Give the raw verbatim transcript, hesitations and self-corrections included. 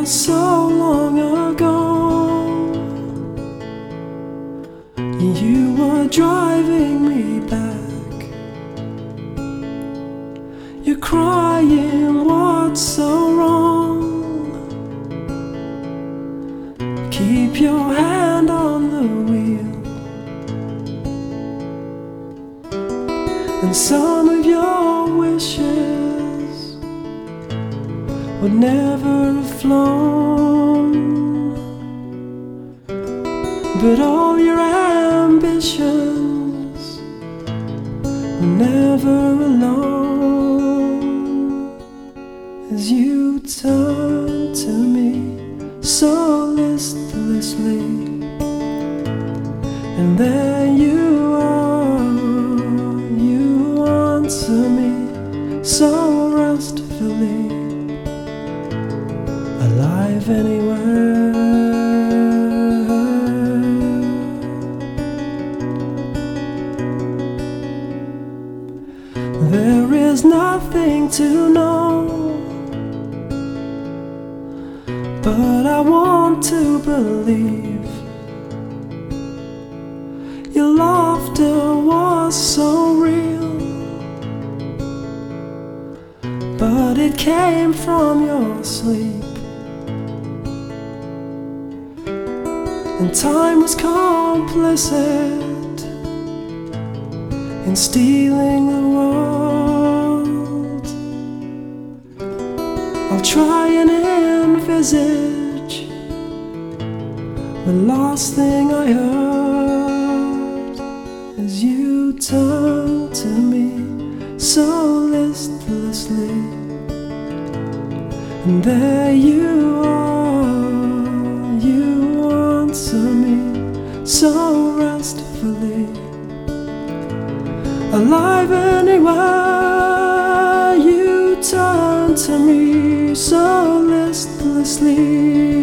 so long ago. You were driving me back. You're crying, what's so wrong? Keep your hand on the wheel, and some of your wishes would never have flown, but all your ambitions were never alone. As you turn to me so listlessly, and then you are, you answer me so restfully. Alive anywhere. There is nothing to know, but I want to believe. Your laughter was so real, but it came from your sleep. And time was complicit in stealing the world. I'll try and envisage the last thing I heard, as you turned to me so listlessly, and there you are, you answer me so restfully. Alive anywhere, you turn to me so listlessly.